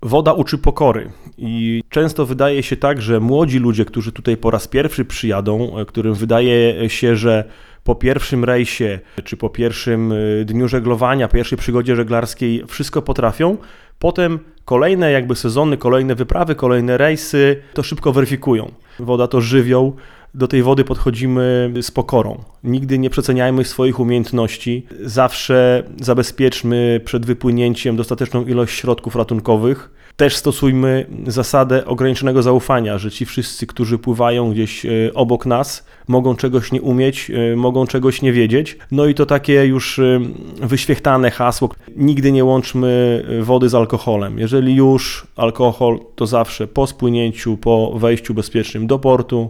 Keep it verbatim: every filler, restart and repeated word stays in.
Woda uczy pokory i często wydaje się tak, że młodzi ludzie, którzy tutaj po raz pierwszy przyjadą, którym wydaje się, że po pierwszym rejsie czy po pierwszym dniu żeglowania, pierwszej przygodzie żeglarskiej wszystko potrafią, potem kolejne jakby sezony, kolejne wyprawy, kolejne rejsy to szybko weryfikują. Woda to żywioł. Do tej wody podchodzimy z pokorą. Nigdy nie przeceniajmy swoich umiejętności. Zawsze zabezpieczmy przed wypłynięciem dostateczną ilość środków ratunkowych. Też stosujmy zasadę ograniczonego zaufania, że ci wszyscy, którzy pływają gdzieś obok nas, mogą czegoś nie umieć, mogą czegoś nie wiedzieć. No i to takie już wyświechtane hasło. Nigdy nie łączmy wody z alkoholem. Jeżeli już alkohol, to zawsze po spłynięciu, po wejściu bezpiecznym do portu.